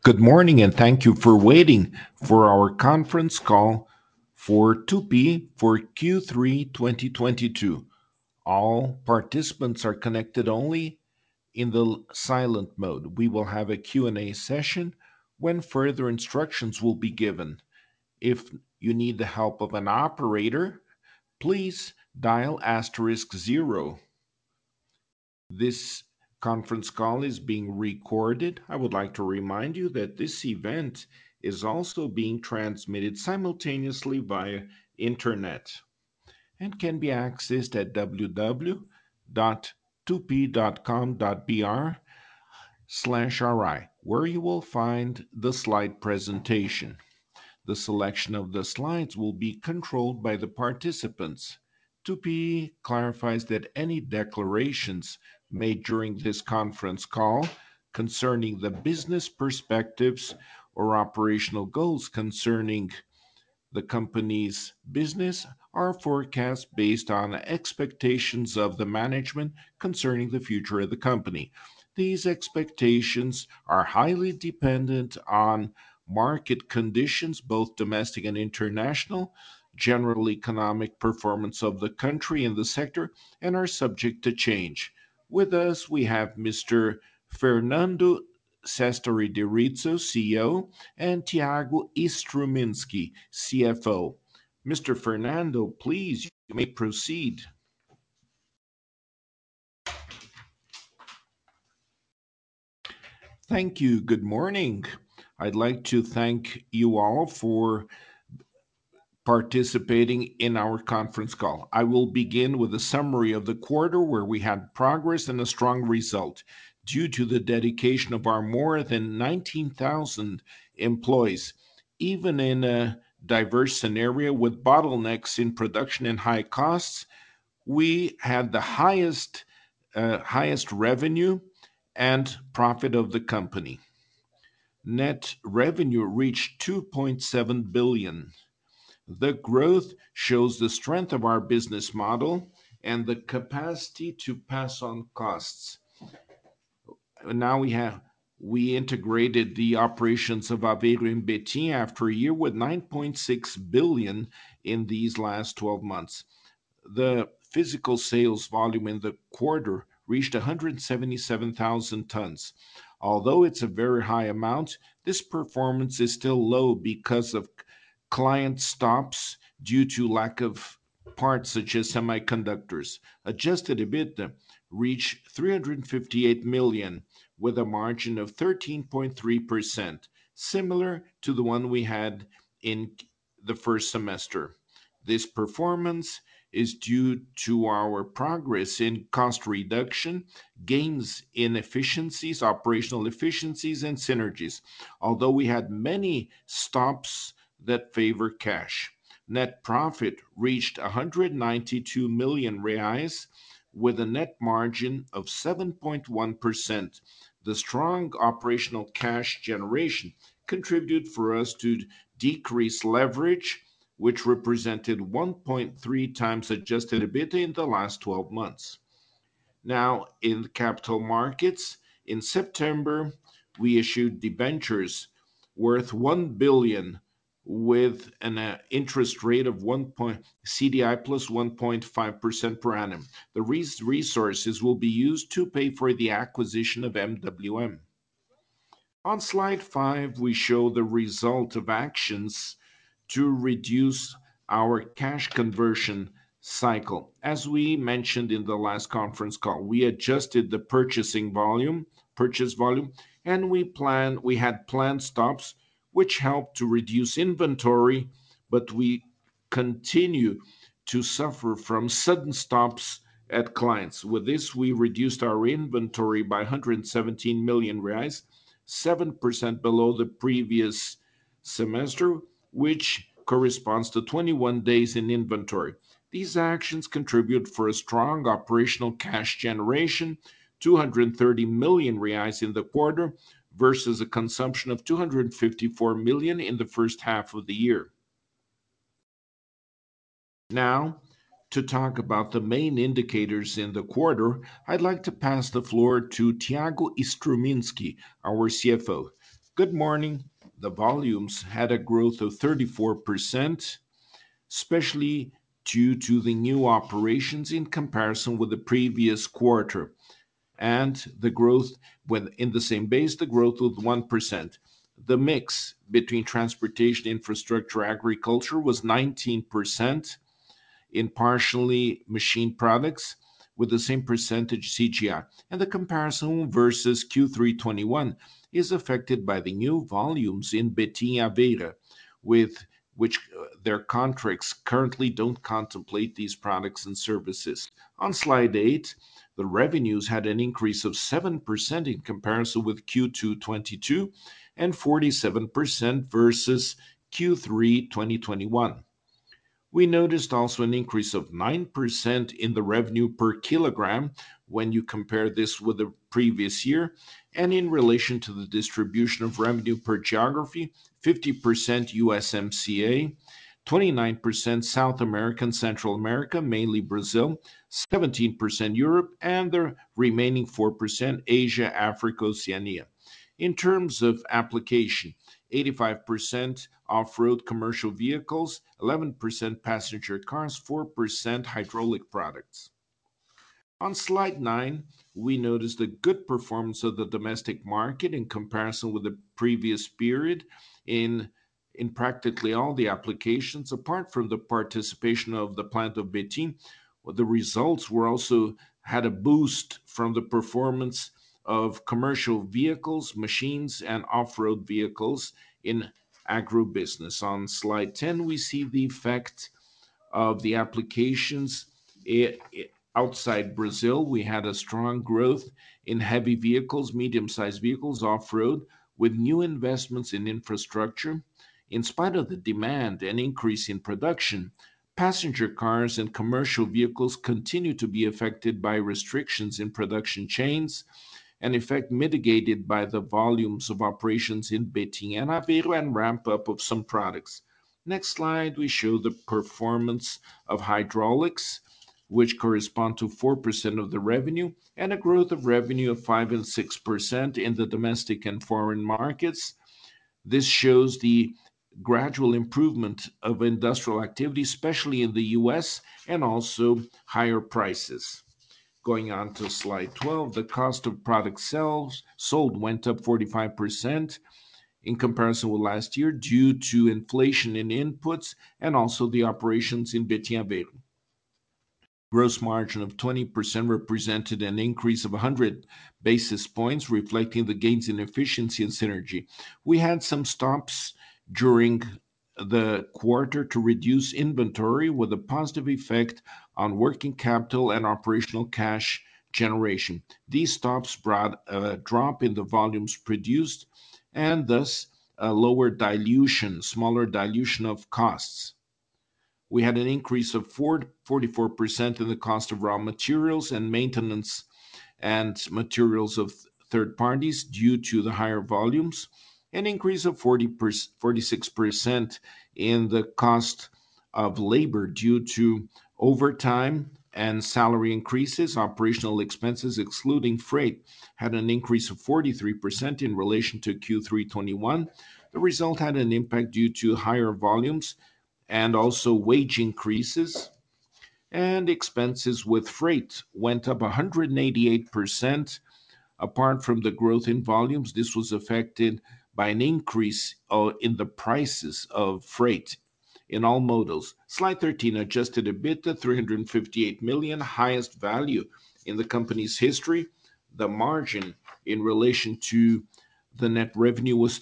Good morning, and thank you for waiting for our conference call for 2P for Q3 2022. All participants are connected only in the silent mode. We will have a Q&A session when further instructions will be given. If you need the help of an operator, please dial asterisk zero. This conference call is being recorded. I would like to remind you that this event is also being transmitted simultaneously via internet and can be accessed at www.2p.com.br/ri, where you will find the slide presentation. The selection of the slides will be controlled by the participants. 2P clarifies that any declarations made during this conference call concerning the business perspectives or operational goals concerning the company's business are forecasts based on expectations of the management concerning the future of the company. These expectations are highly dependent on market conditions, both domestic and international, general economic performance of the country and the sector, and are subject to change. With us, we have Mr. Fernando Sestori de Rizzo, CEO, and Tiago Istruminski, CFO. Mr. Fernando, please, you may proceed. Thank you. Good morning. I'd like to thank you all for participating in our conference call. I will begin with a summary of the quarter where we had progress and a strong result due to the dedication of our more than 19,000 employees. Even in a diverse scenario with bottlenecks in production and high costs, we had the highest revenue and profit of the company. Net revenue reached 2.7 billion. The growth shows the strength of our business model and the capacity to pass on costs. Now we integrated the operations of Aveiro and Betim after a year with 9.6 billion in these last 12 months. The physical sales volume in the quarter reached 177,000 tons. Although it's a very high amount, this performance is still low because of client stops due to lack of parts such as semiconductors. Adjusted EBITDA reached 358 million with a margin of 13.3%, similar to the one we had in the first semester. This performance is due to our progress in cost reduction, gains in efficiencies, operational efficiencies, and synergies, although we had many stops that favor cash. Net profit reached 192 million reais with a net margin of 7.1%. The strong operational cash generation contributed for us to decrease leverage, which represented 1.3 times adjusted EBITDA in the last 12 months. Now, in the capital markets, in September, we issued debentures worth 1 billion with an interest rate of CDI plus 1.5% per annum. The resources will be used to pay for the acquisition of MWM. On slide 5, we show the result of actions to reduce our cash conversion cycle. As we mentioned in the last conference call, we adjusted the purchase volume, and we had planned stops which helped to reduce inventory, but we continue to suffer from sudden stops at clients. With this, we reduced our inventory by 117 million reais, 7% below the previous semester, which corresponds to 21 days in inventory. These actions contribute for a strong operational cash generation, 230 million reais in the quarter, versus a consumption of 254 million in the first half of the year. Now, to talk about the main indicators in the quarter, I'd like to pass the floor to Tiago Istruminski, our CFO. Good morning. The volumes had a growth of 34%, especially due to the new operations in comparison with the previous quarter. And the growth, when in the same base, the growth was 1%. The mix between transportation, infrastructure, agriculture was 19% in partially machined products with the same percentage CGI. And the comparison versus Q3 21 is affected by the new volumes in Betim Aveira, with which their contracts currently don't contemplate these products and services. On slide 8, the revenues had an increase of 7% in comparison with Q2 22 and 47% versus Q3 2021. We noticed also an increase of 9% in the revenue per kilogram when you compare this with the previous year. And in relation to the distribution of revenue per geography, 50% USMCA, 29% South America and Central America, mainly Brazil, 17% Europe, and the remaining 4% Asia, Africa, Oceania. In terms of application, 85% off road commercial vehicles, 11% passenger cars, 4% hydraulic products. On slide 9, we notice the good performance of the domestic market in comparison with the previous period in in practically all the applications, apart from the participation of the plant of Betim. The results were also had a boost from the performance of commercial vehicles, machines, and off-road vehicles in agribusiness. On slide 10, we see the effect of the applications outside Brazil. We had a strong growth in heavy vehicles, medium-sized vehicles, off-road, with new investments in infrastructure. In spite of the demand and increase in production, passenger cars and commercial vehicles continue to be affected by restrictions in production chains, an effect mitigated by the volumes of operations in Betim and Aveiro and ramp up of some products. Next slide, we show the performance of hydraulics, which correspond to 4% of the revenue, and a growth of revenue of 5 and 6% in the domestic and foreign markets. This shows the gradual improvement of industrial activity, especially in the US, and also higher prices. Going on to slide 12, the cost of products sold went up 45% in comparison with last year due to inflation in inputs and also the operations in Betim Aveiro. Gross margin of 20% represented an increase of 100 basis points, reflecting the gains in efficiency and synergy. We had some stops during the quarter to reduce inventory with a positive effect on working capital and operational cash generation. These stops brought a drop in the volumes produced and thus a lower dilution, smaller dilution of costs. We had an increase of 44% in the cost of raw materials and maintenance and materials of third parties due to the higher volumes, an increase of 46% in the cost of labor due to overtime and salary increases. Operational expenses, excluding freight, had an increase of 43% in relation to Q3 21. The result had an impact due to higher volumes and also wage increases, and expenses with freight went up 188%. Apart from the growth in volumes, this was affected by an increase in the prices of freight in all modals. Slide 13, adjusted EBITDA, 358 million, highest value in the company's history. The margin in relation to the net revenue was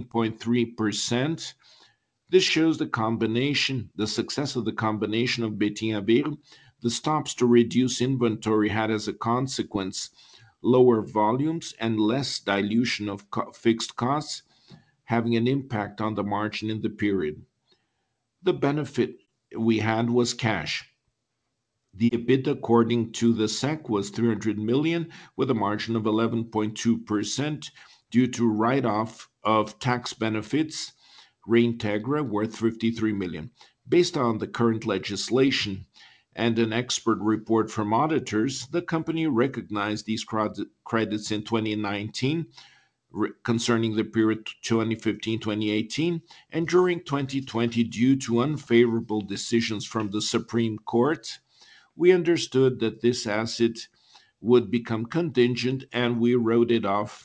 13.3%. This shows the success of the combination of Betim Aveiro. The stops to reduce inventory had as a consequence lower volumes and less dilution of fixed costs, having an impact on the margin in the period. The benefit we had was cash. The EBITDA according to the SEC was 300 million with a margin of 11.2% due to write-off of tax benefits Reintegra worth 53 million. Based on the current legislation and an expert report from auditors, the company recognized these credits in 2019, concerning the period 2015-2018, and during 2020, due to unfavorable decisions from the Supreme Court, we understood that this asset would become contingent and we wrote it off.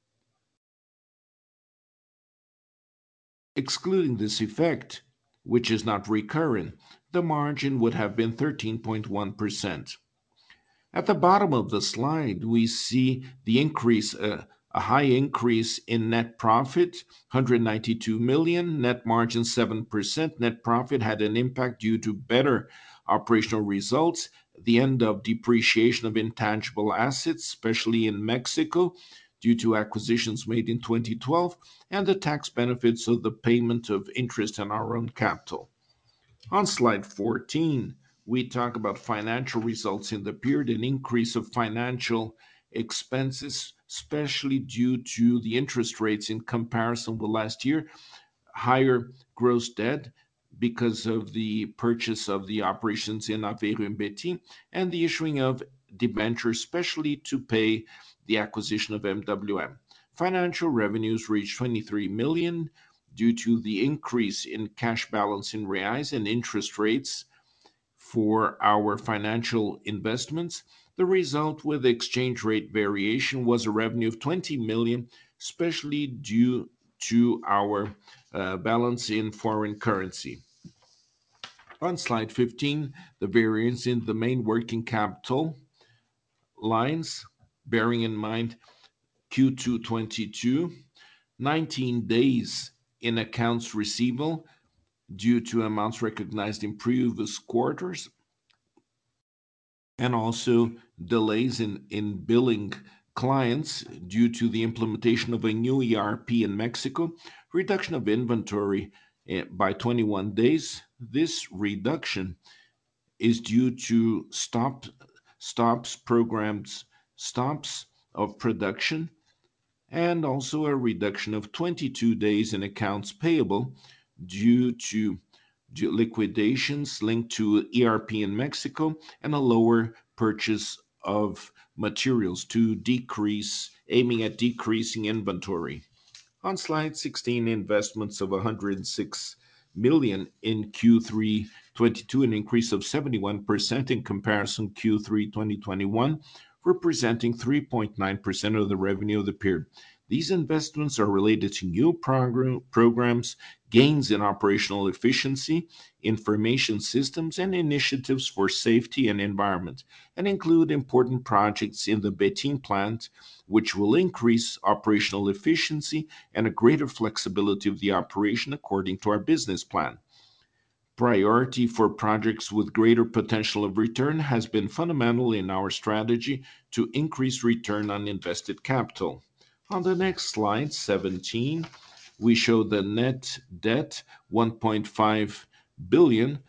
Excluding this effect, which is not recurrent, the margin would have been 13.1%. At the bottom of the slide, we see the increase, a high increase in net profit, 192 million, net margin 7%. Net profit had an impact due to better operational results, the end of depreciation of intangible assets, especially in Mexico, due to acquisitions made in 2012, and the tax benefits of the payment of interest on our own capital. On slide 14, we talk about financial results in the period, an increase of financial expenses, especially due to the interest rates in comparison with last year, higher gross debt because of the purchase of the operations in Aveiro and Betim, and the issuing of debentures, especially to pay the acquisition of MWM. Financial revenues reached 23 million due to the increase in cash balance in reais and interest rates for our financial investments. The result with exchange rate variation was a revenue of 20 million, especially due to our balance in foreign currency. On slide 15, the variance in the main working capital lines, bearing in mind Q2 22, 19 days in accounts receivable due to amounts recognized in previous quarters, and also delays in billing clients due to the implementation of a new ERP in Mexico, reduction of inventory by 21 days. This reduction is due to stops of production, and also a reduction of 22 days in accounts payable due to liquidations linked to ERP in Mexico and a lower purchase of materials to decrease, aiming at decreasing inventory. On slide 16, investments of 106 million in Q3 22, an increase of 71% in comparison Q3 2021, representing 3.9% of the revenue of the period. These investments are related to new programs, gains in operational efficiency, information systems, and initiatives for safety and environment, and include important projects in the Betim plant, which will increase operational efficiency and a greater flexibility of the operation according to our business plan. Priority for projects with greater potential of return has been fundamental in our strategy to increase return on invested capital. On the next slide, 17, we show the net debt, 1.5 billion,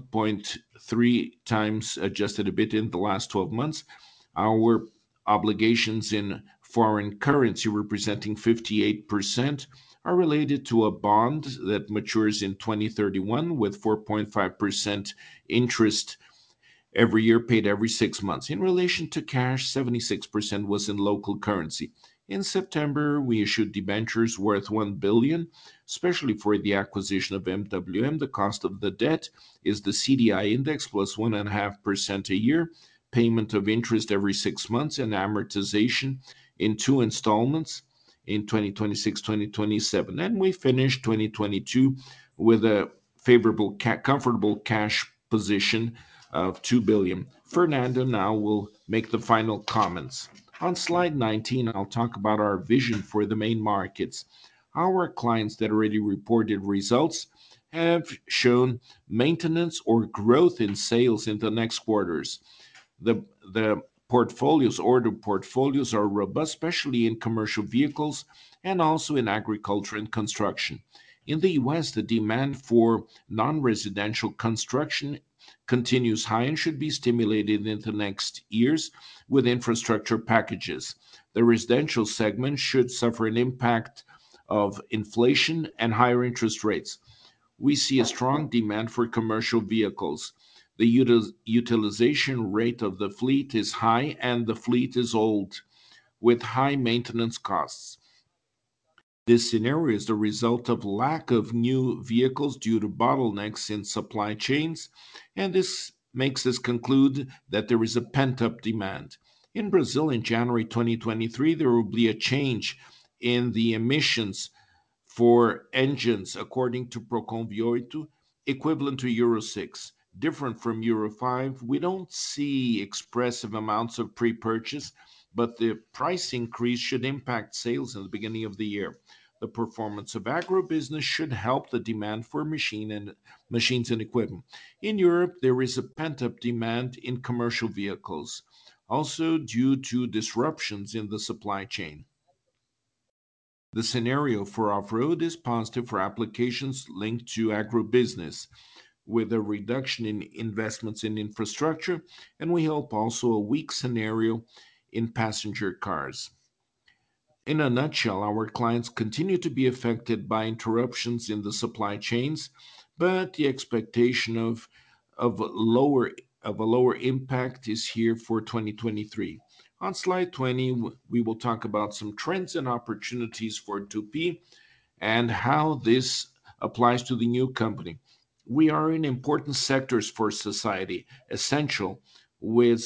1.3 times adjusted EBITDA in the last 12 months. Our obligations in foreign currency, representing 58%, are related to a bond that matures in 2031 with 4.5% interest every year, paid every 6 months. In relation to cash, 76% was in local currency. In September, we issued debentures worth 1 billion, especially for the acquisition of MWM. The cost of the debt is the CDI index plus 1.5% a year, payment of interest every 6 months, and amortization in 2 installments in 2026, 2027. And we finished 2022 with a favorable, comfortable cash position of 2 billion. Fernando now will make the final comments. On slide 19, I'll talk about our vision for the main markets. Our clients that already reported results have shown maintenance or growth in sales in the next quarters. The order portfolios are robust, especially in commercial vehicles and also in agriculture and construction. In the US, the demand for non-residential construction continues high and should be stimulated in the next years with infrastructure packages. The residential segment should suffer an impact of inflation and higher interest rates. We see a strong demand for commercial vehicles. The utilization rate of the fleet is high and the fleet is old with high maintenance costs. This scenario is the result of lack of new vehicles due to bottlenecks in supply chains, and this makes us conclude that there is a pent-up demand. In Brazil, in January 2023, there will be a change in the emissions for engines according to Procon V8, equivalent to Euro 6. Different from Euro 5, we don't see expressive amounts of pre purchase, but the price increase should impact sales in the beginning of the year. The performance of agribusiness should help the demand for machines and equipment. In Europe, there is a pent up demand in commercial vehicles, also due to disruptions in the supply chain. The scenario for off-road is positive for applications linked to agribusiness, with a reduction in investments in infrastructure, and we hope also a weak scenario in passenger cars. In a nutshell, our clients continue to be affected by interruptions in the supply chains, but the expectation of a lower impact is here for 2023. On slide 20, we will talk about some trends and opportunities for Tupi and how this applies to the new company. We are in important sectors for society, essential with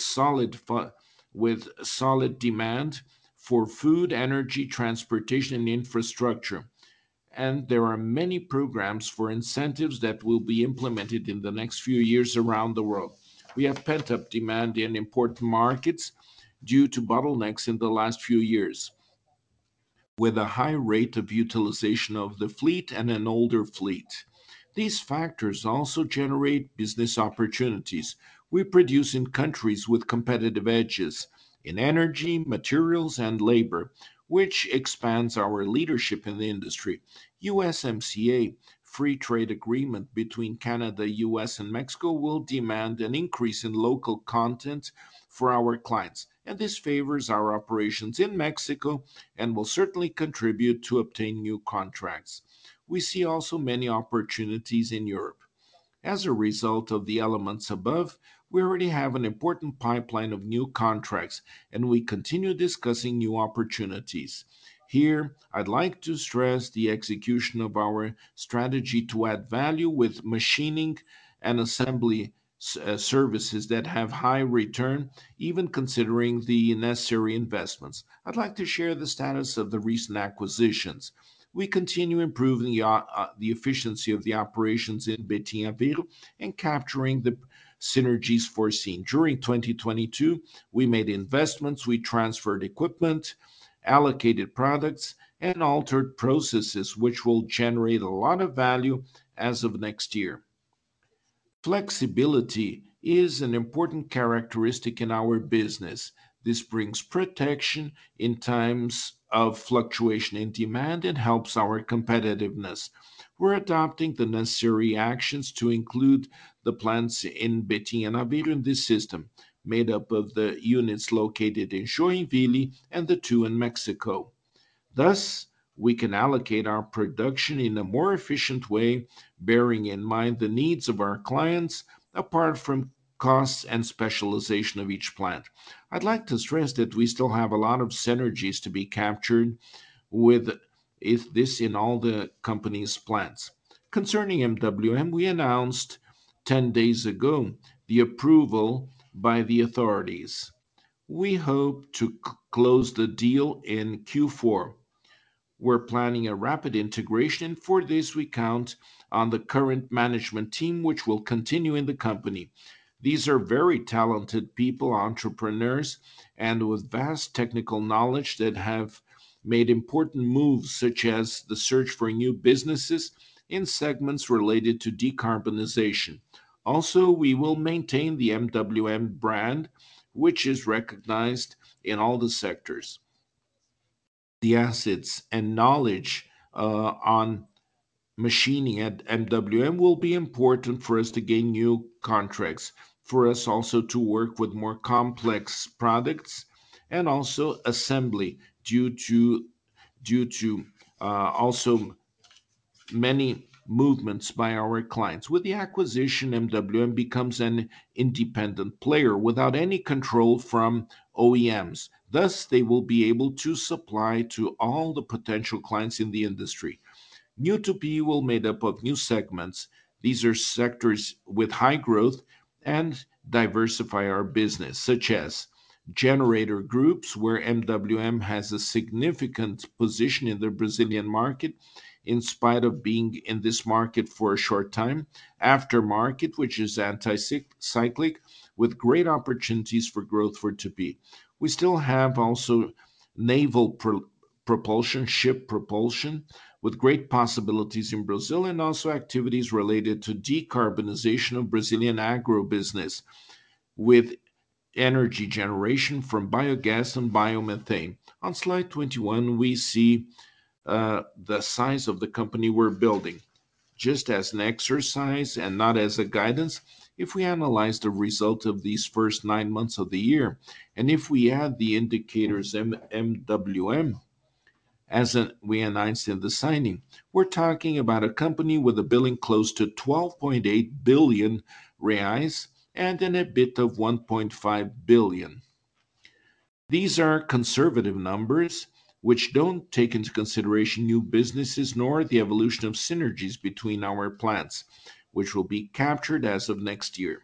solid demand for food, energy, transportation, and infrastructure. And there are many programs for incentives that will be implemented in the next few years around the world. We have pent up demand in important markets due to bottlenecks in the last few years, with a high rate of utilization of the fleet and an older fleet. These factors also generate business opportunities. We produce in countries with competitive edges in energy, materials, and labor, which expands our leadership in the industry. USMCA free trade agreement between Canada, US, and Mexico will demand an increase in local content for our clients, and this favors our operations in Mexico and will certainly contribute to obtain new contracts. We see also many opportunities in Europe. As a result of the elements above, we already have an important pipeline of new contracts, and we continue discussing new opportunities. Here, I'd like to stress the execution of our strategy to add value with machining and assembly services that have high return, even considering the necessary investments. I'd like to share the status of the recent acquisitions. We continue improving the efficiency of the operations in Betim Aveiro and capturing the synergies foreseen. During 2022, we made investments, we transferred equipment, allocated products, and altered processes, which will generate a lot of value as of next year. Flexibility is an important characteristic in our business. This brings protection in times of fluctuation in demand and helps our competitiveness. We're adopting the necessary actions to include the plants in Betim and Aveiro in this system, made up of the units located in Joinville and the two in Mexico. Thus, we can allocate our production in a more efficient way, bearing in mind the needs of our clients, apart from costs and specialization of each plant. I'd like to stress that we still have a lot of synergies to be captured with this in all the company's plants. Concerning MWM, we announced 10 days ago the approval by the authorities. We hope to close the deal in Q4. We're planning a rapid integration, and for this, we count on the current management team, which will continue in the company. These are very talented people, entrepreneurs, and with vast technical knowledge that have made important moves, such as the search for new businesses in segments related to decarbonization. Also, we will maintain the MWM brand, which is recognized in all the sectors. The assets and knowledge on machining at MWM will be important for us to gain new contracts, for us also to work with more complex products and also assembly due to also many movements by our clients. With the acquisition, MWM becomes an independent player without any control from OEMs. Thus, they will be able to supply to all the potential clients in the industry. New to P will made up of new segments. These are sectors with high growth and diversify our business, such as generator groups, where MWM has a significant position in the Brazilian market, in spite of being in this market for a short time. Aftermarket, which is anti-cyclic, with great opportunities for growth for Tupi. We still have also naval propulsion, ship propulsion, with great possibilities in Brazil, and also activities related to decarbonization of Brazilian agribusiness with energy generation from biogas and biomethane. On slide 21, we see the size of the company we're building. Just as an exercise and not as a guidance, if we analyze the result of these first 9 months of the year, and if we add the indicators MWM, we announced in the signing, we're talking about a company with a billing close to 12.8 billion reais and an EBIT of 1.5 billion. These are conservative numbers which don't take into consideration new businesses nor the evolution of synergies between our plants, which will be captured as of next year.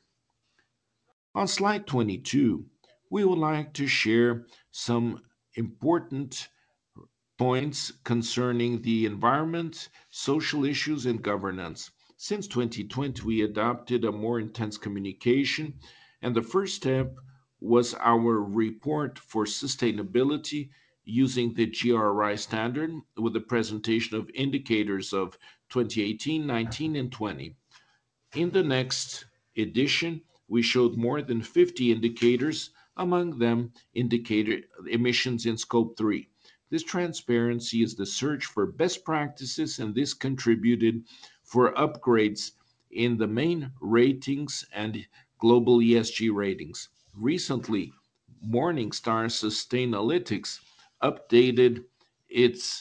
On slide 22, we would like to share some important points concerning the environment, social issues, and governance. Since 2020, we adopted a more intense communication, and the first step was our report for sustainability using the GRI standard with the presentation of indicators of 2018, 19, and 20. In the next edition, we showed more than 50 indicators, among them indicator emissions in scope 3. This transparency is the search for best practices, and this contributed for upgrades in the main ratings and global ESG ratings. Recently, Morningstar Sustainalytics updated its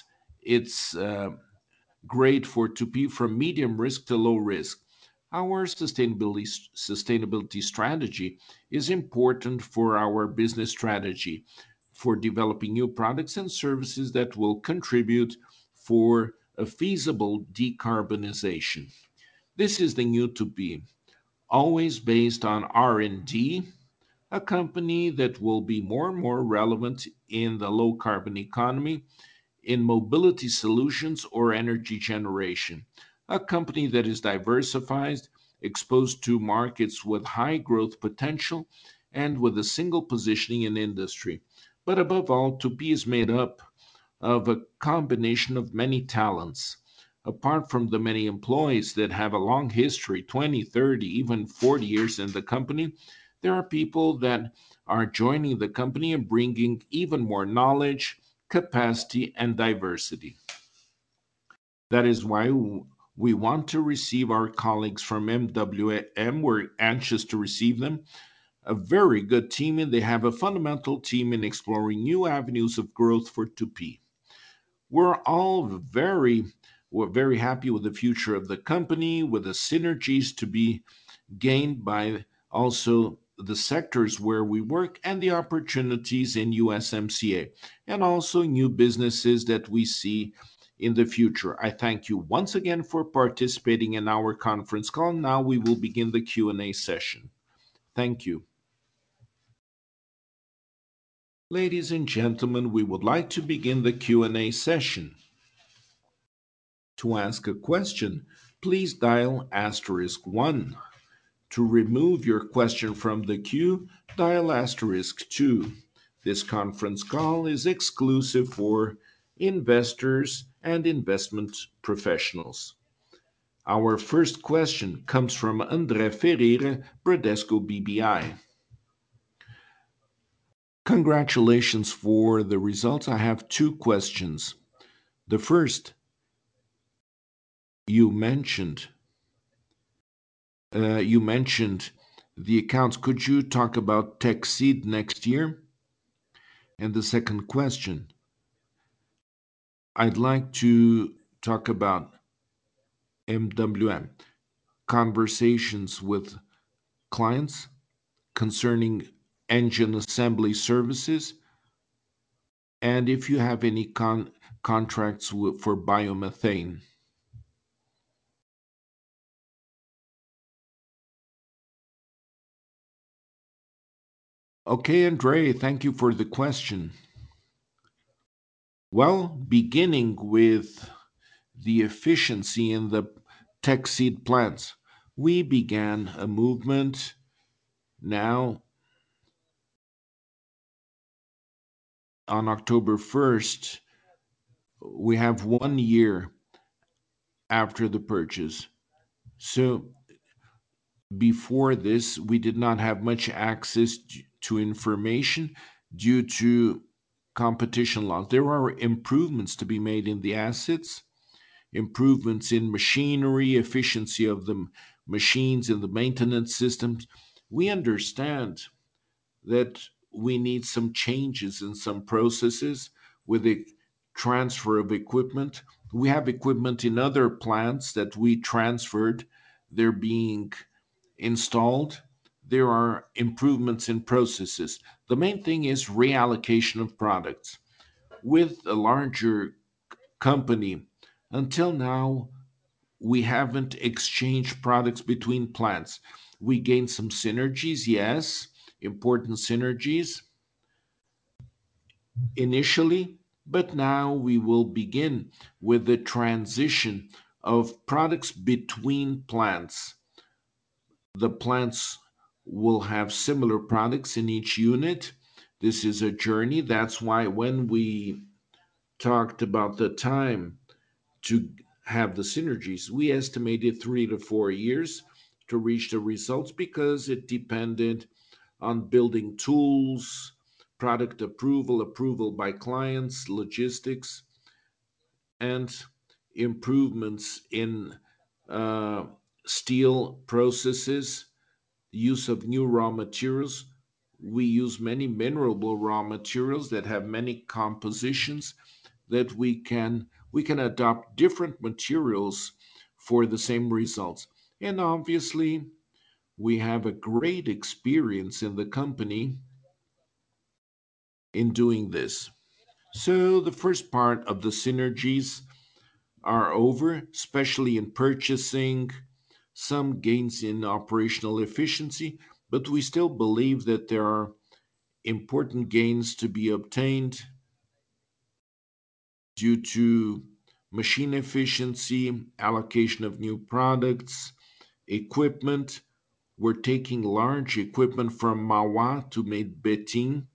grade for Tupi from medium risk to low risk. Our sustainability strategy is important for our business strategy for developing new products and services that will contribute for a feasible decarbonization. This is the new to be, always based on R&D, a company that will be more and more relevant in the low carbon economy, in mobility solutions or energy generation. A company that is diversified, exposed to markets with high growth potential, and with a single positioning in industry. But above all, Tupi is made up of a combination of many talents. Apart from the many employees that have a long history 20, 30, even 40 years in the company, there are people that are joining the company and bringing even more knowledge, capacity, and diversity. That is why we want to receive our colleagues from MWM. We're anxious to receive them. A very good team, and they have a fundamental team in exploring new avenues of growth for Tupi. We're very happy with the future of the company, with the synergies to be gained by also the sectors where we work and the opportunities in USMCA, and also new businesses that we see in the future. I thank you once again for participating in our conference call. Now we will begin the Q&A session. Thank you. Ladies and gentlemen, we would like to begin the Q&A session. To ask a question, please dial *1. To remove your question from the queue, dial *2. This conference call is exclusive for investors and investment professionals. Our first question comes from André Ferreira, Bradesco BBI. Congratulations for the results. I have two questions. The first, you mentioned the accounts. Could you talk about Teksid next year? And the second question, I'd like to talk about MWM, conversations with clients concerning engine assembly services, and if you have any contracts for biomethane. Okay, Andre, thank you for the question. Well, beginning with the efficiency in the tech seed plants, we began a movement. Now, on October 1st, we have 1 year after the purchase. So, before this, we did not have much access to information due to competition laws. There are improvements to be made in the assets, improvements in machinery, efficiency of the machines and the maintenance systems. We understand that we need some changes in some processes with the transfer of equipment. We have equipment in other plants that we transferred. They're being installed. There are improvements in processes. The main thing is reallocation of products. With a larger company, until now, we haven't exchanged products between plants. We gained some synergies, yes, important synergies initially, but now we will begin with the transition of products between plants. The plants will have similar products in each unit. This is a journey. That's why when we talked about the time to have the synergies, we estimated 3 to 4 years to reach the results because it depended on building tools, product approval, approval by clients, logistics, and improvements in uh, steel processes, use of new raw materials. We use many mineral raw materials that have many compositions that we can adopt different materials for the same results. And obviously, we have a great experience in the company in doing this. So the first part of the synergies are over, especially in purchasing, some gains in operational efficiency, but we still believe that there are important gains to be obtained due to machine efficiency, allocation of new products, equipment. We're taking large equipment from Mauá to make Betim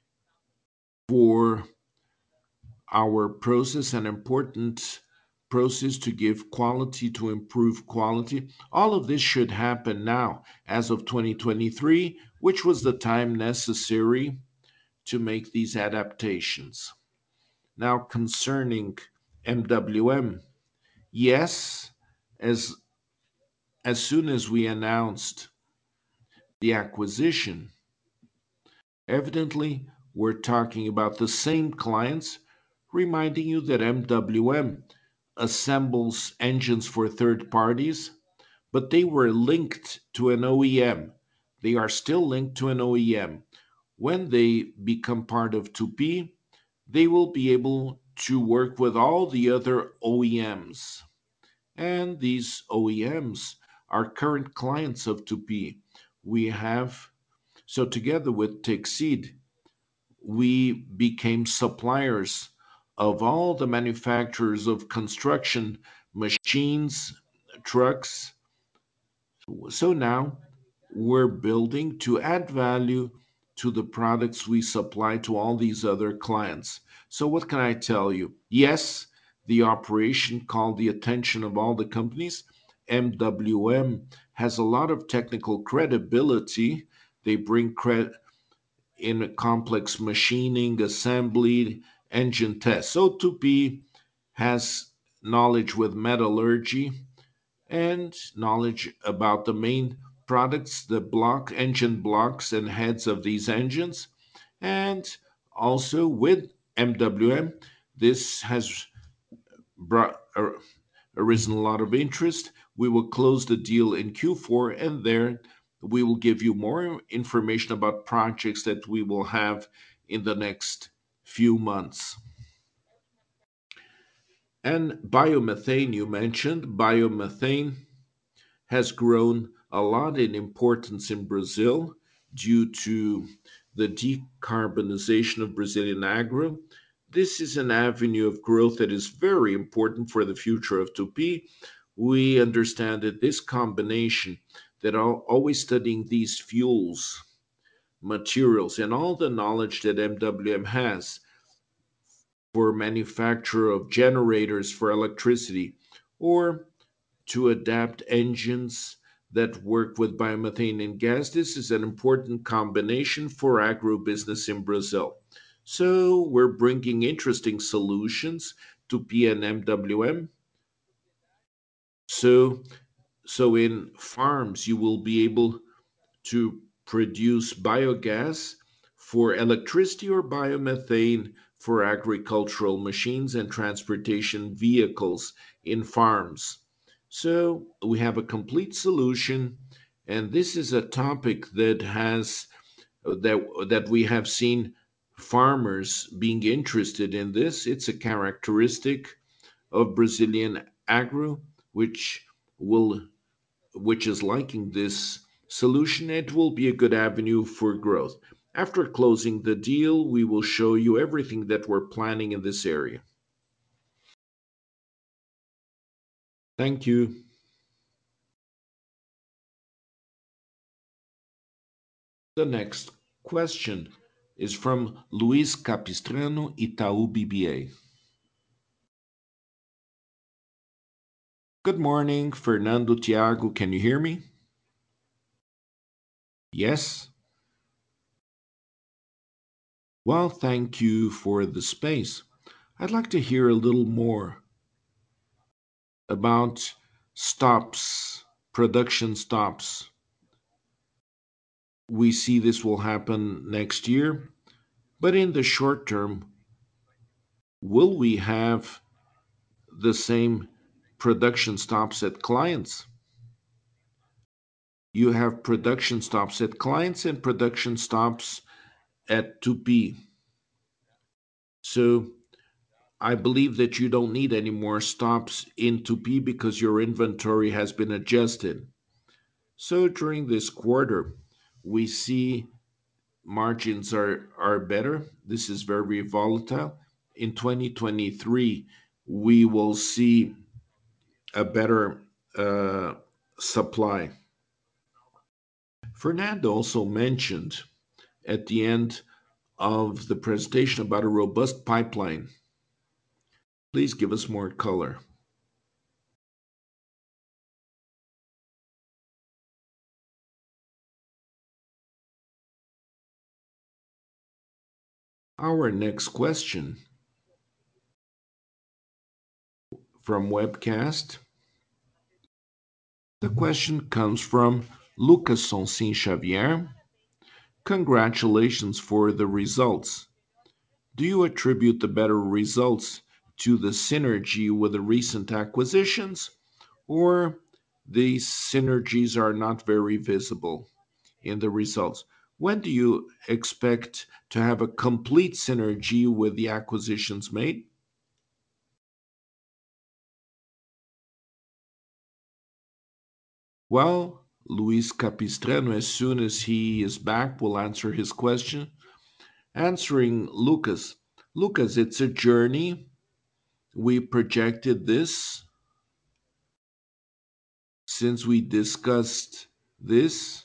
for our process, an important process to give quality, to improve quality. All of this should happen now, as of 2023, which was the time necessary to make these adaptations. Now, concerning MWM, yes, as as soon as we announced the acquisition, evidently we're talking about the same clients, reminding you that MWM assembles engines for third parties, but they were linked to an OEM. They are still linked to an OEM. When they become part of Tupi, they will be able to work with all the other OEMs. And these OEMs are current clients of Tupi. We have, so together with Texid, we became suppliers of all the manufacturers of construction machines, trucks. So now we're building to add value to the products we supply to all these other clients. So, what can I tell you? Yes, the operation called the attention of all the companies. MWM has a lot of technical credibility. They bring credit in complex machining, assembly, engine tests. So, Tupi has knowledge with metallurgy and knowledge about the main products, the engine blocks and heads of these engines. And also with MWM, this has brought a arisen a lot of interest. We will close the deal in Q4, and there we will give you more information about projects that we will have in the next few months. And biomethane, you mentioned, biomethane has grown a lot in importance in Brazil due to the decarbonization of Brazilian agro. This is an avenue of growth that is very important for the future of Tupi. We understand that this combination, that always studying these fuels, materials, and all the knowledge that MWM has for manufacture of generators for electricity, or to adapt engines that work with biomethane and gas. This is an important combination for agribusiness in Brazil. So we're bringing interesting solutions to PNMWM. So, so in farms, you will be able to produce biogas for electricity or biomethane for agricultural machines and transportation vehicles in farms. So we have a complete solution, and this is a topic that has that we have seen farmers being interested in this. It's a characteristic of Brazilian agro, which will which is liking this solution. It will be a good avenue for growth. After closing the deal, we will show you everything that we're planning in this area. Thank you. The next question is from Luis Capistrano, Itaú BBA. Good morning, Fernando, Tiago. Can you hear me? Yes? Well, thank you for the space. I'd like to hear a little more about stops, production stops. We see this will happen next year, but in the short term, will we have the same production stops at clients? You have production stops at clients and production stops at 2P. So I believe that you don't need any more stops in 2P because your inventory has been adjusted. So during this quarter, we see margins are better. This is very volatile. In 2023, we will see a better supply. Fernando also mentioned at the end of the presentation about a robust pipeline. Please give us more color. Our next question from webcast. The question comes from Lucas Sonsin Xavier. Congratulations for the results. Do you attribute the better results to the synergy with the recent acquisitions, or these synergies are not very visible in the results? When do you expect to have a complete synergy with the acquisitions made? Well, Luis Capistrano, as soon as he is back, will answer his question. Answering Lucas. Lucas, it's a journey. We projected this since we discussed this.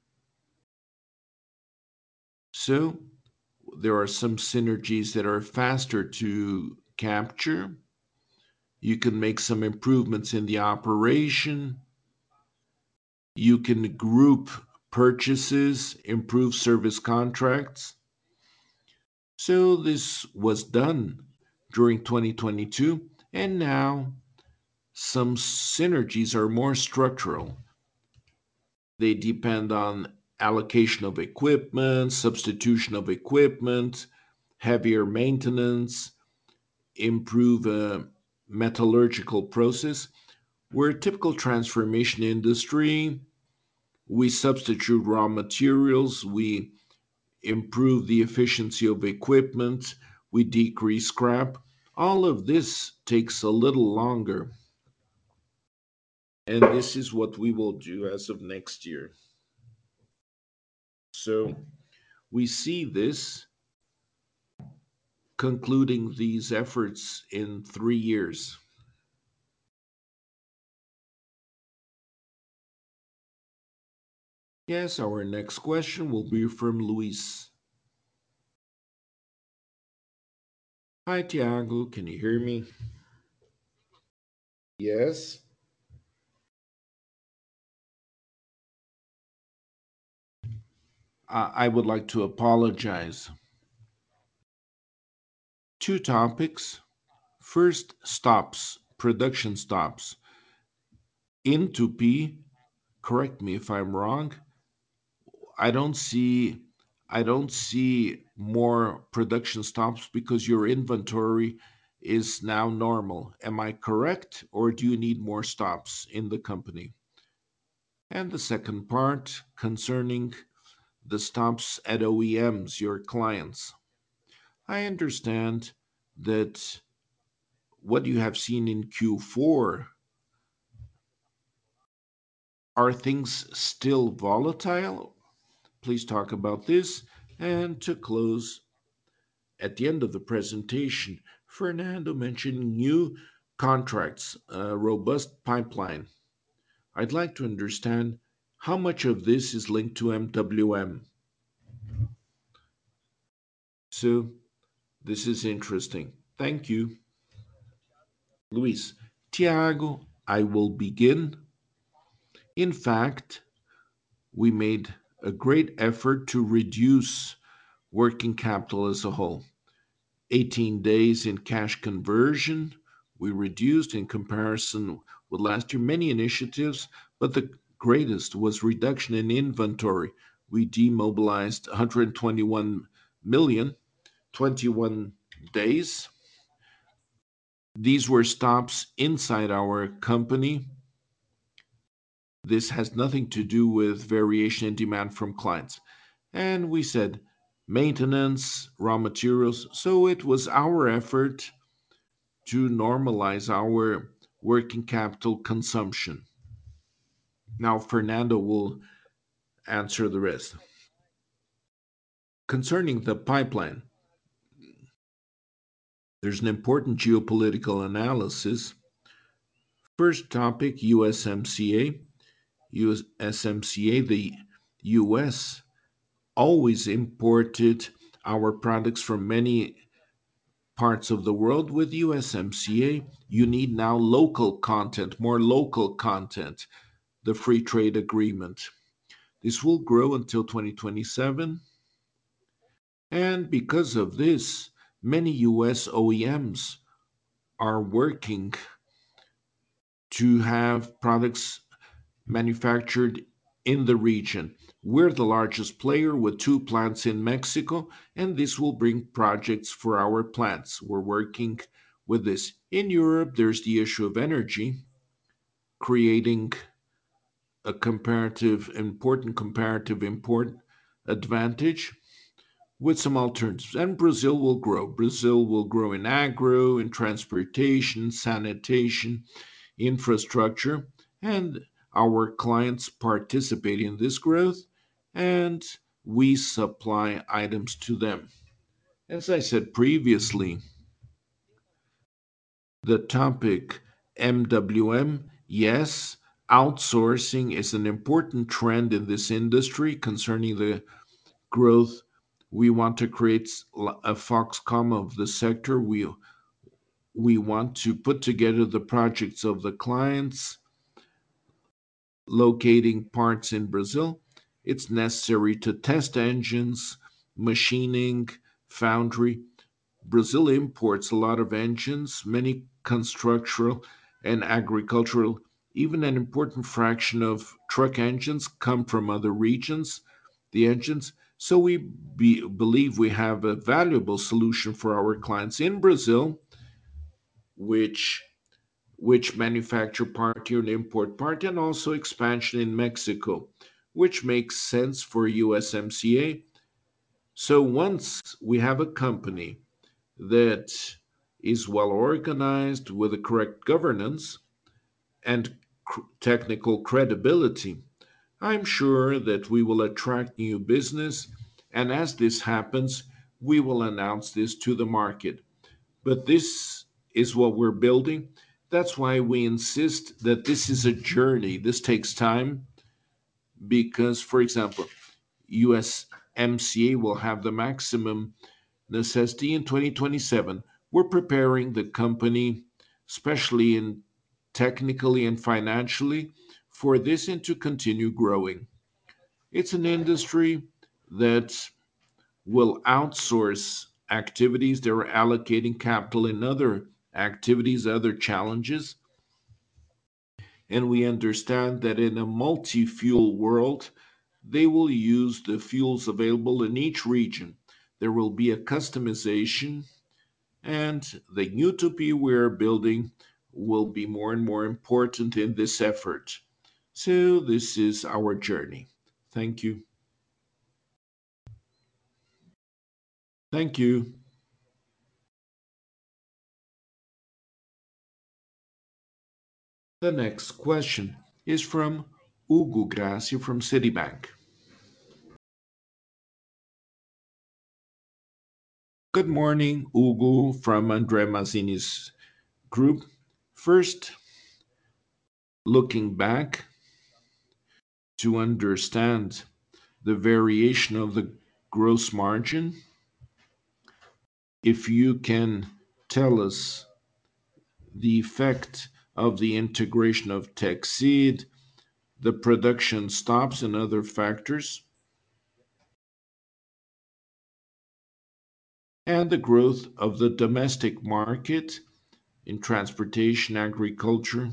So there are some synergies that are faster to capture. You can make some improvements in the operation. You can group purchases, improve service contracts. So this was done during 2022, and now some synergies are more structural. They depend on allocation of equipment, substitution of equipment, heavier maintenance, improve metallurgical process. We're a typical transformation industry. We substitute raw materials, we improve the efficiency of equipment, we decrease scrap. All of this takes a little longer, and this is what we will do as of next year. So we see this concluding these efforts in 3 years. Yes, our next question will be from Luis. Hi, Tiago. Can you hear me? Yes. I would like to apologize. Two topics. First, stops, production stops. In Tupi, correct me if I'm wrong, I don't see I don't see more production stops because your inventory is now normal. Am I correct, or do you need more stops in the company? And the second part concerning the stops at OEMs, your clients. I understand that what you have seen in Q4, are things still volatile? Please talk about this. And to close, at the end of the presentation, Fernando mentioned new contracts, a robust pipeline. I'd like to understand how much of this is linked to MWM. So, this is interesting. Thank you, Luis. Tiago, I will begin. In fact, we made a great effort to reduce working capital as a whole. 18 days in cash conversion. We reduced in comparison with last year many initiatives, but the greatest was reduction in inventory. We demobilized 121 million, 21 days. These were stops inside our company. This has nothing to do with variation in demand from clients. And we said maintenance, raw materials. So it was our effort to normalize our working capital consumption. Now, Fernando will answer the rest. Concerning the pipeline, there's an important geopolitical analysis. First topic, USMCA. USMCA, the US always imported our products from many parts of the world. With USMCA, you need now local content, more local content, the free trade agreement. This will grow until 2027. And because of this, many US OEMs are working to have products manufactured in the region. We're the largest player with two plants in Mexico, and this will bring projects for our plants. We're working with this. In Europe, there's the issue of energy, creating a comparative import advantage with some alternatives. And Brazil will grow. Brazil will grow in agro, in transportation, sanitation, infrastructure, and our clients participate in this growth, and we supply items to them. As I said previously, the topic MWM, yes, outsourcing is an important trend in this industry concerning the growth. We want to create a Foxcom of the sector. We want to put together the projects of the clients, locating parts in Brazil. It's necessary to test engines, machining, foundry. Brazil imports a lot of engines, many constructional and agricultural. Even an important fraction of truck engines come from other regions, the engines. So we believe we have a valuable solution for our clients in Brazil, which which manufacture part here and import part, and also expansion in Mexico, which makes sense for USMCA. So once we have a company that is well organized with the correct governance and technical credibility, I'm sure that we will attract new business. And as this happens, we will announce this to the market. But this is what we're building. That's why we insist that this is a journey. This takes time because, for example, USMCA will have the maximum necessity in 2027. We're preparing the company, especially in technically and financially, for this and to continue growing. It's an industry that will outsource activities. They're allocating capital in other activities, other challenges. And we understand that in a multi fuel world, they will use the fuels available in each region. There will be a customization, and the utopia we're building will be more and more important in this effort. So, this is our journey. Thank you. Thank you. The next question is from Hugo Gracia from Citibank. Good morning, Hugo from Andre Mazzini's group. First, looking back to understand the variation of the gross margin, if you can tell us the effect of the integration of Texid, the production stops, and other factors, and the growth of the domestic market in transportation, agriculture.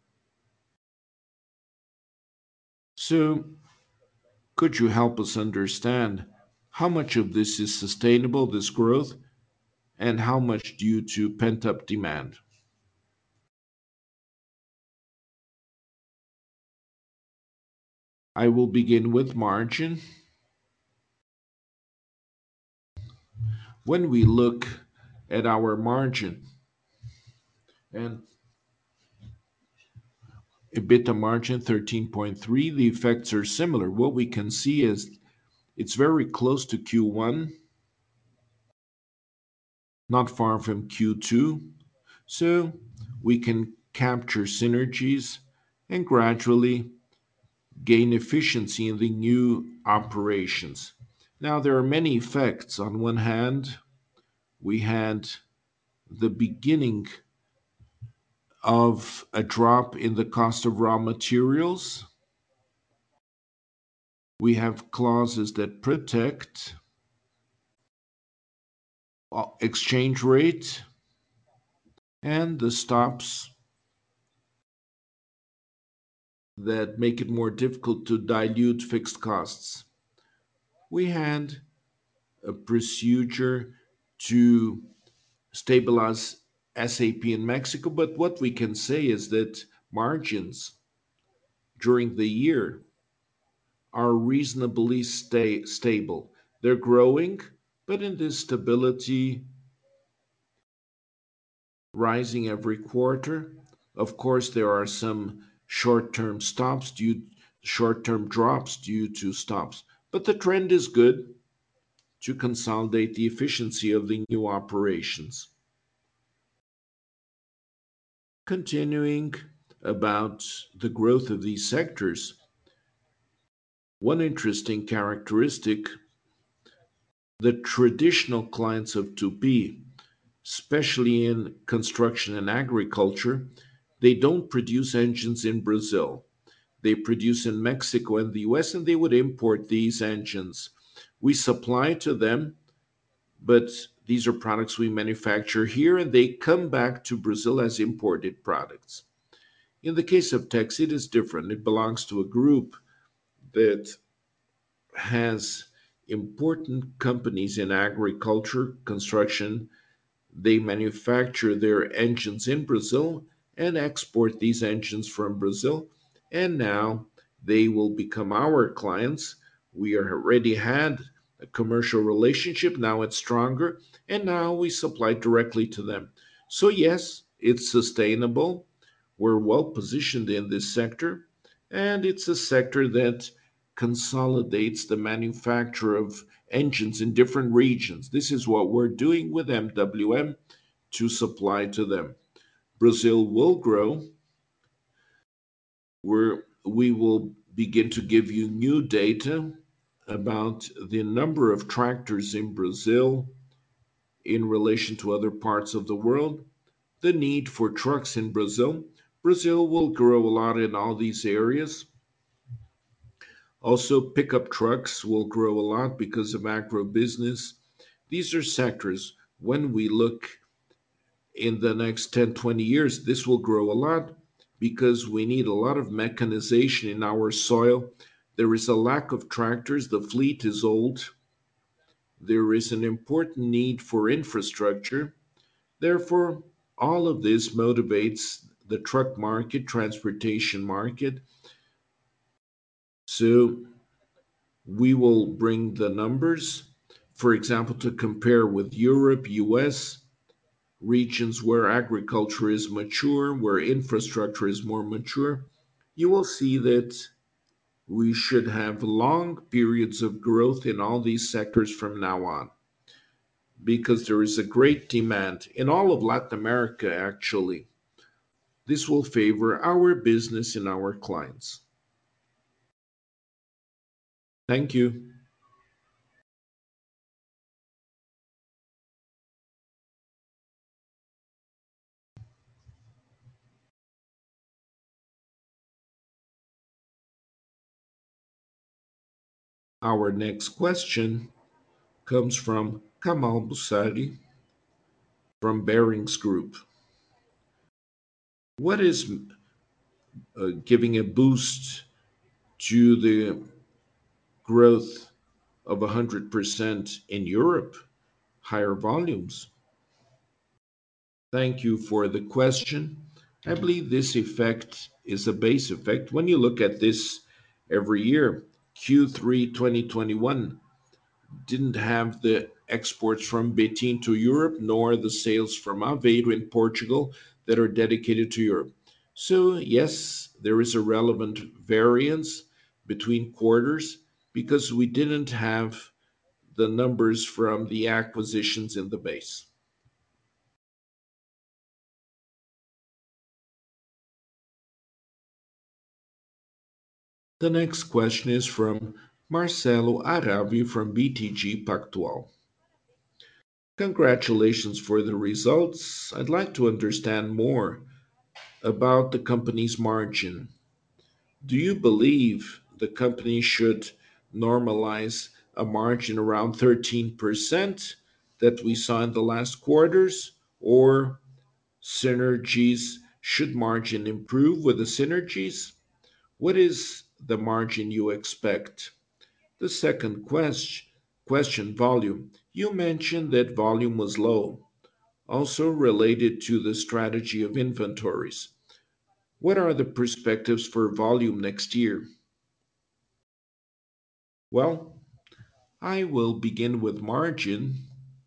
So, could you help us understand how much of this is sustainable, this growth, and how much due to pent up demand? I will begin with margin. When we look at our margin and EBITDA margin 13.3, the effects are similar. What we can see is it's very close to Q1, not far from Q2. So we can capture synergies and gradually gain efficiency in the new operations. Now, there are many effects. On one hand, we had the beginning of a drop in the cost of raw materials. We have clauses that protect exchange rate and the stops that make it more difficult to dilute fixed costs. We had a procedure to stabilize SAP in Mexico, but what we can say is that margins during the year are reasonably stable. They're growing, but in this stability, rising every quarter. Of course, there are some short-term drops due to stops, but the trend is good to consolidate the efficiency of the new operations. Continuing about the growth of these sectors, one interesting characteristic, the traditional clients of Tupi, especially in construction and agriculture, they don't produce engines in Brazil. They produce in Mexico and the US, and they would import these engines. We supply to them, but these are products we manufacture here, and they come back to Brazil as imported products. In the case of Tex, it is different. It belongs to a group that has important companies in agriculture, construction. They manufacture their engines in Brazil, and export these engines from Brazil. And now they will become our clients. We already had a commercial relationship, now it's stronger, and now we supply directly to them. So, yes, it's sustainable. We're well positioned in this sector, and it's a sector that consolidates the manufacture of engines in different regions. This is what we're doing with MWM to supply to them. Brazil will grow. We will begin to give you new data about the number of tractors in Brazil in relation to other parts of the world, the need for trucks in Brazil. Brazil will grow a lot in all these areas. Also, pickup trucks will grow a lot because of agribusiness. These are sectors, when we look in the next 10, 20 years, this will grow a lot because we need a lot of mechanization in our soil. There is a lack of tractors, the fleet is old, there is an important need for infrastructure. Therefore, all of this motivates the truck market, transportation market. So we will bring the numbers, for example, to compare with Europe, US, regions where agriculture is mature, where infrastructure is more mature. You will see that we should have long periods of growth in all these sectors from now on because there is a great demand in all of Latin America, actually. This will favor our business and our clients. Thank you. Our next question comes from Kamal Busari from Barings Group. What is giving a boost to the growth of 100% in Europe? Higher volumes. Thank you for the question. I believe this effect is a base effect. When you look at this every year, Q3 2021 didn't have the exports from Betim to Europe, nor the sales from Aveiro in Portugal that are dedicated to Europe. So, yes, there is a relevant variance between quarters because we didn't have the numbers from the acquisitions in the base. The next question is from Marcelo Aravi from BTG Pactual. Congratulations for the results. I'd like to understand more about the company's margin. Do you believe the company should normalize a margin around 13% that we saw in the last quarters, or synergies should margin improve with the synergies? What is the margin you expect? The second question, volume. You mentioned that volume was low, also related to the strategy of inventories. What are the perspectives for volume next year? Well, I will begin with margin.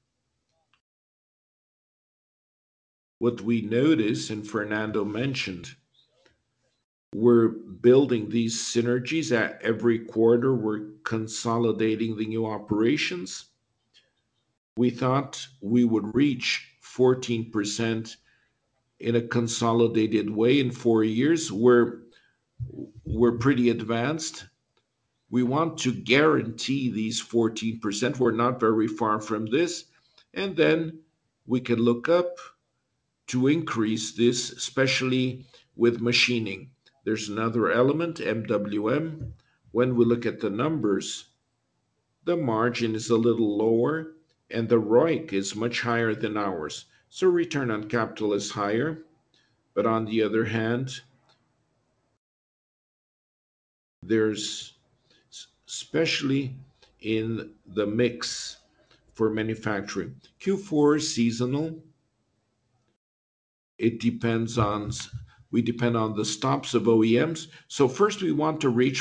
What we notice, and Fernando mentioned, we're building these synergies at every quarter. We're consolidating the new operations. We thought we would reach 14% in a consolidated way in 4 years. We're pretty advanced. We want to guarantee these 14%. We're not very far from this. And then we can look up to increase this, especially with machining. There's another element, MWM. When we look at the numbers, the margin is a little lower and the ROIC is much higher than ours. So return on capital is higher. But on the other hand, there's especially in the mix for manufacturing. Q4 is seasonal. It depends on we depend on the stops of OEMs. So first we want to reach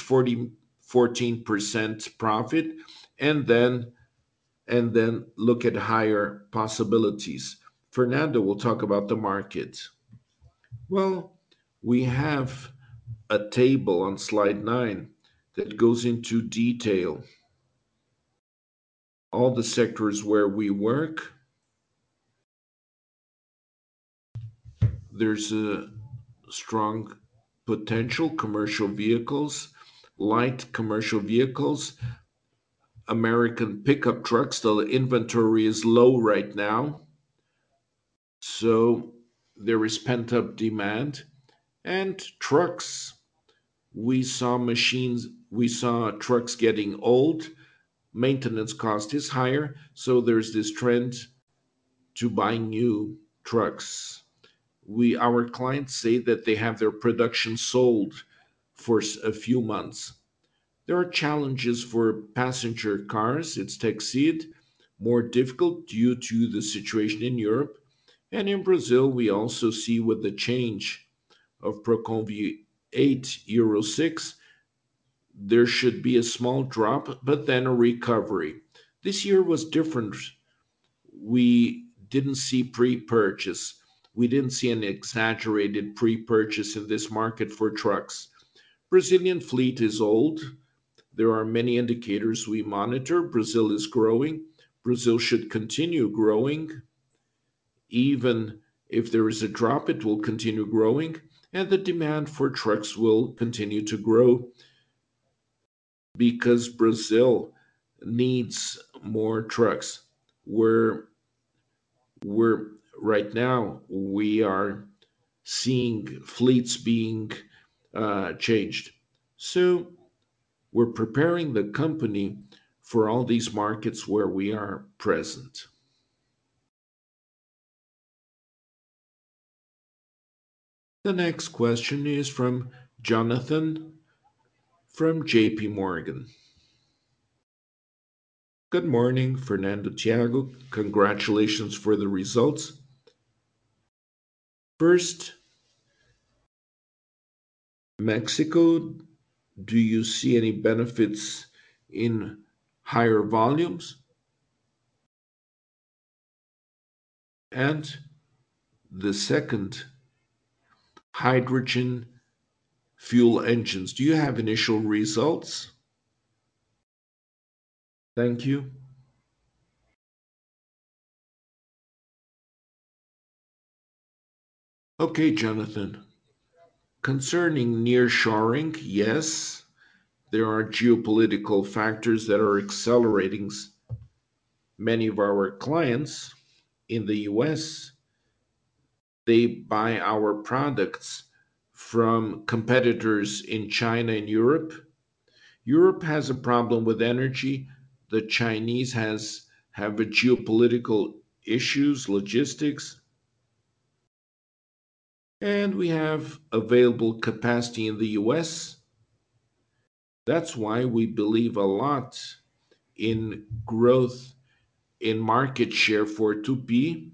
14% profit, and then look at higher possibilities. Fernando will talk about the market. Well, we have a table on slide 9 that goes into detail all the sectors where we work. There's a strong potential commercial vehicles, light commercial vehicles, American pickup trucks. The inventory is low right now, so there is pent up demand. And trucks, we saw trucks getting old, maintenance cost is higher, so there's this trend to buy new trucks. Our clients say that they have their production sold for a few months. There are challenges for passenger cars. It's Texid, more difficult due to the situation in Europe. And in Brazil, we also see with the change of Proconv 8 Euro 6, there should be a small drop, but then a recovery. This year was different. We didn't see pre purchase. We didn't see an exaggerated pre purchase in this market for trucks. Brazilian fleet is old. There are many indicators we monitor. Brazil is growing. Brazil should continue growing. Even if there is a drop, it will continue growing. And the demand for trucks will continue to grow because Brazil needs more trucks. We're, we're right now, we are seeing fleets being changed. So we're preparing the company for all these markets where we are present. The next question is from Jonathan from JP Morgan. Good morning, Fernando Tiago. Congratulations for the results. First, Mexico, do you see any benefits in higher volumes? And the second, hydrogen fuel engines. Do you have initial results? Thank you. Okay, Jonathan. Concerning nearshoring, yes, there are geopolitical factors that are accelerating many of our clients in the US. They buy our products from competitors in China and Europe. Europe has a problem with energy. The Chinese has have a geopolitical issues, logistics, and we have available capacity in the US. That's why we believe a lot in growth in market share for 2P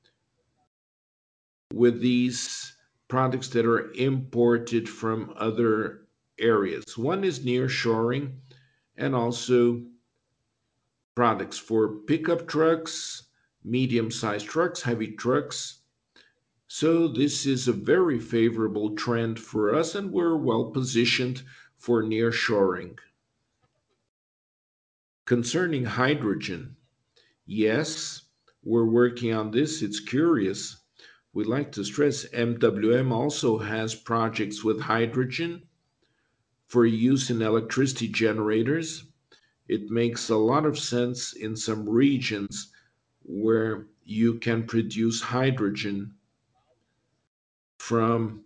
with these products that are imported from other areas. One is nearshoring and also products for pickup trucks, medium sized trucks, heavy trucks. So, this is a very favorable trend for us, and we're well positioned for nearshoring. Concerning hydrogen, yes, we're working on this. It's curious. We'd like to stress MWM also has projects with hydrogen for use in electricity generators. It makes a lot of sense in some regions where you can produce hydrogen from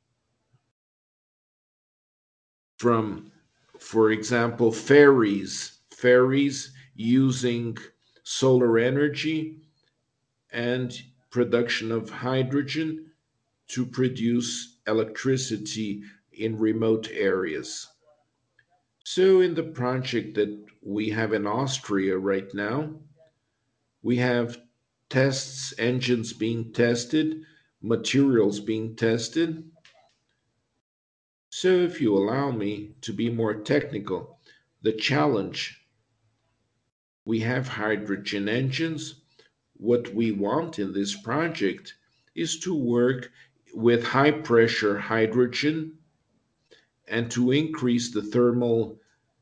from for example ferries using solar energy and production of hydrogen to produce electricity in remote areas. So, in the project that we have in Austria right now, we have engines being tested. materials being tested. So, if you allow me to be more technical, the challenge, we have hydrogen engines. What we want in this project is to work with high pressure hydrogen and to increase the thermal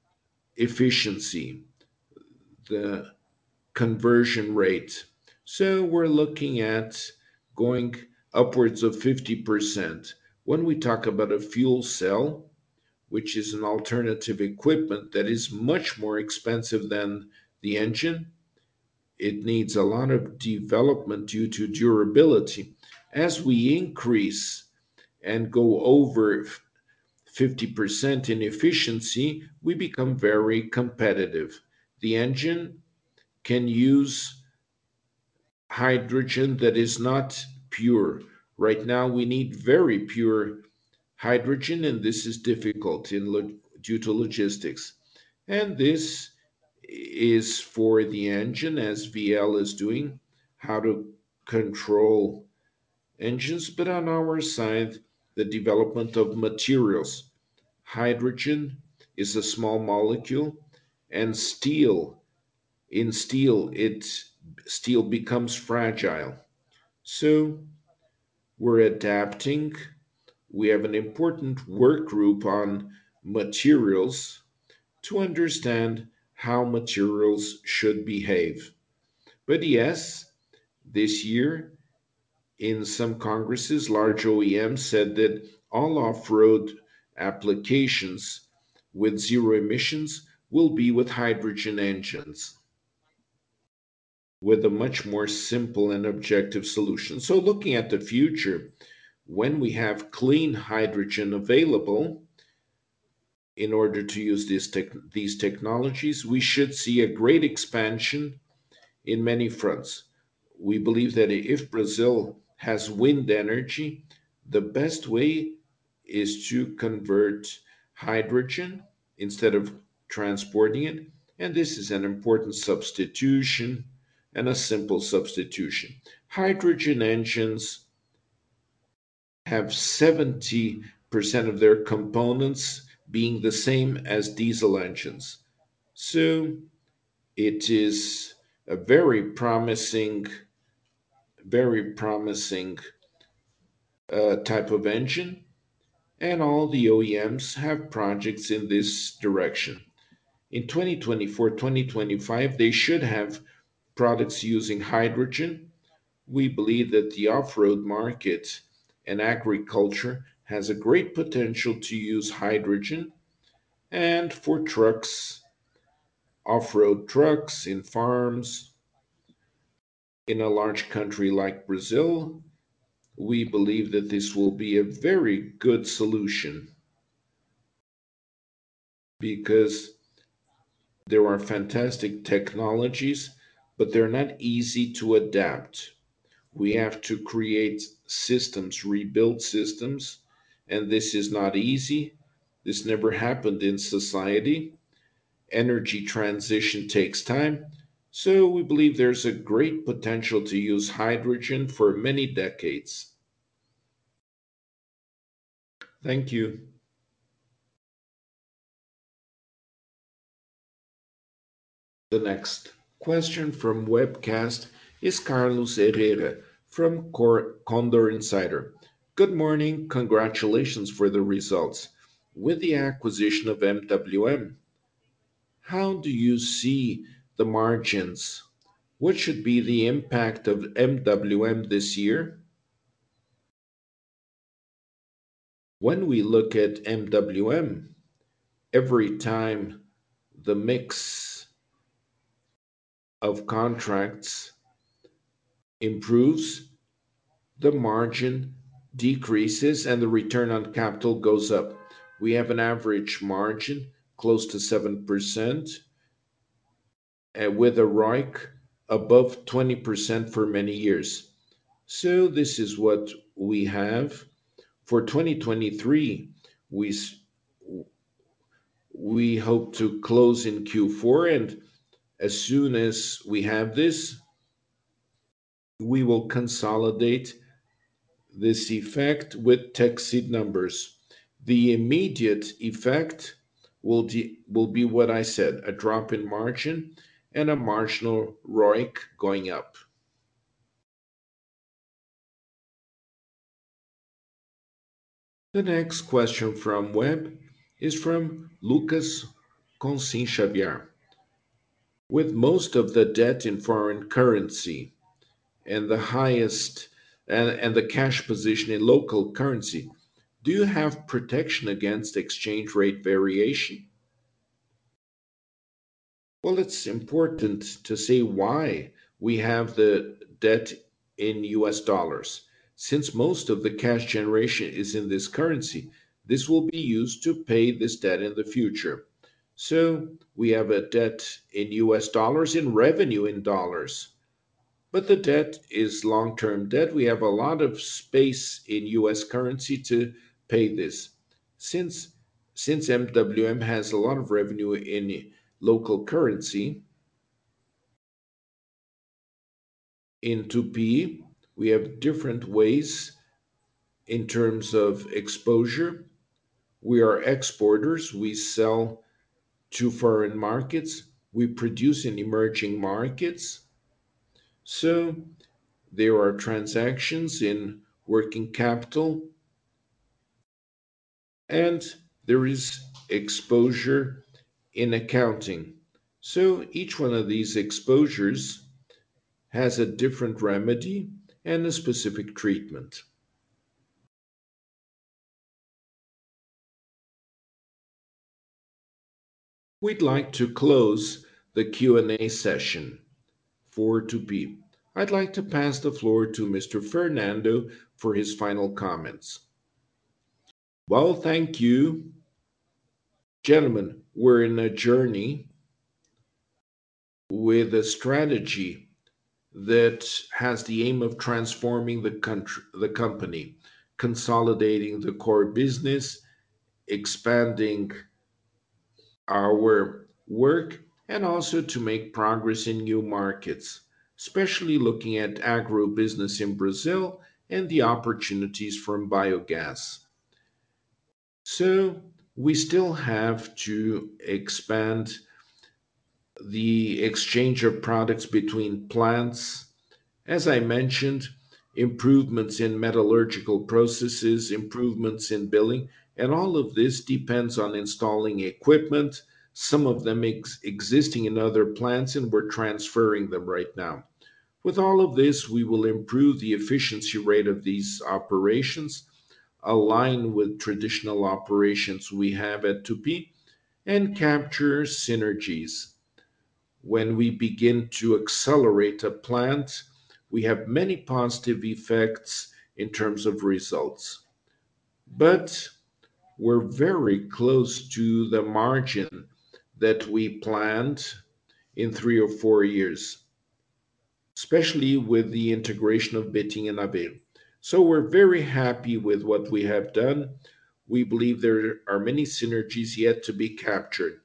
efficiency, the conversion rate. So we're looking at going upwards of 50%. When we talk about a fuel cell, which is an alternative equipment that is much more expensive than the engine, it needs a lot of development due to durability. As we increase and go over 50% in efficiency, we become very competitive. The engine can use hydrogen that is not pure. Right now, we need very pure hydrogen, and this is difficult due to logistics. And this is for the engine, as VL is doing, how to control engines, but on our side, the development of materials. Hydrogen is a small molecule, and in steel becomes fragile. So we're adapting. We have an important work group on materials to understand how materials should behave. But yes, this year in some congresses, large OEMs said that all off road applications with zero emissions will be with hydrogen engines, with a much more simple and objective solution. So, looking at the future, when we have clean hydrogen available in order to use these technologies, we should see a great expansion in many fronts. We believe that if Brazil has wind energy, the best way is to convert hydrogen instead of transporting it. And this is an important substitution and a simple substitution. Hydrogen engines have 70% of their components being the same as diesel engines. So it is a very promising type of engine, and all the OEMs have projects in this direction. In 2024, 2025, they should have products using hydrogen. We believe that the off road market and agriculture has a great potential to use hydrogen, and for trucks, off road trucks in farms, in a large country like Brazil, we believe that this will be a very good solution because there are fantastic technologies, but they're not easy to adapt. We have to create systems, rebuild systems, and this is not easy. This never happened in society. Energy transition takes time. So we believe there's a great potential to use hydrogen for many decades. Thank you. The next question from webcast is Carlos Herrera from Condor Insider. Good morning. Congratulations for the results. With the acquisition of MWM, how do you see the margins? What should be the impact of MWM this year? When we look at MWM, every time the mix of contracts improves, the margin decreases and the return on capital goes up. We have an average margin close to 7% with a ROIC above 20% for many years. So this is what we have. For 2023, we hope to close in Q4, and as soon as we have this, we will consolidate this effect with Texit numbers. The immediate effect will be what I said, a drop in margin and a marginal ROIC going up. The next question from Web is from Lucas Consin Xavier. With most of the debt in foreign currency and the highest and the cash position in local currency, do you have protection against exchange rate variation? Well, it's important to say why we have the debt in US dollars. Since most of the cash generation is in this currency, this will be used to pay this debt in the future. So we have a debt in US dollars in revenue in dollars. But the debt is long term debt. We have a lot of space in US currency to pay this. Since, since MWM has a lot of revenue in local currency, in 2P, we have different ways in terms of exposure. We are exporters, we sell to foreign markets, we produce in emerging markets. So there are transactions in working capital and there is exposure in accounting. So each one of these exposures has a different remedy and a specific treatment. We'd like to close the Q&A session for 2P. I'd like to pass the floor to Mr. Fernando for his final comments. Well, thank you. Gentlemen, we're in a journey with a strategy that has the aim of transforming the company, consolidating the core business, expanding our work, and also to make progress in new markets, especially looking at agribusiness in Brazil and the opportunities from biogas. So we still have to expand the exchange of products between plants. As I mentioned, improvements in metallurgical processes, improvements in billing, and all of this depends on installing equipment, some of them existing in other plants, and we're transferring them right now. With all of this, we will improve the efficiency rate of these operations, align with traditional operations we have at Tupi, and capture synergies. When we begin to accelerate a plant, we have many positive effects in terms of results. But we're very close to the margin that we planned in 3 or 4 years, especially with the integration of Betim and Aveiro. So we're very happy with what we have done. We believe there are many synergies yet to be captured.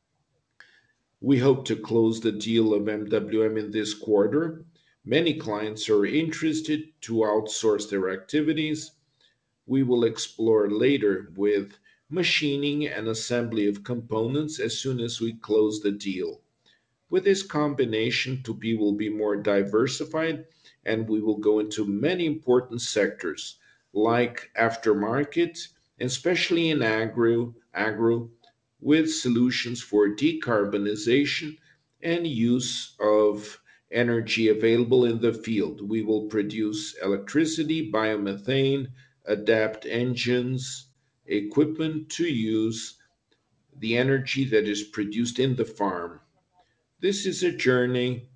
We hope to close the deal of MWM in this quarter. Many clients are interested to outsource their activities. We will explore later with machining and assembly of components as soon as we close the deal. With this combination, Tupi will be more diversified and we will go into many important sectors like aftermarket, especially in agro with solutions for decarbonization and use of energy available in the field. We will produce electricity, biomethane, adapt engines, equipment to use the energy that is produced in the farm. This is a journey,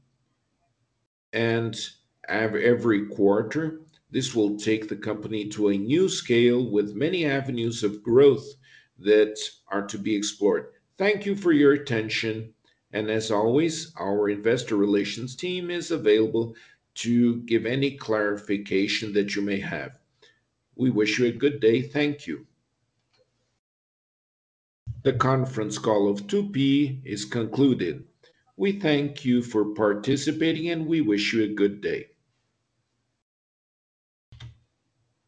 and every quarter, this will take the company to a new scale with many avenues of growth that are to be explored. Thank you for your attention. And as always, our investor relations team is available to give any clarification that you may have. We wish you a good day. Thank you. The conference call of 2P is concluded. We thank you for participating and we wish you a good day.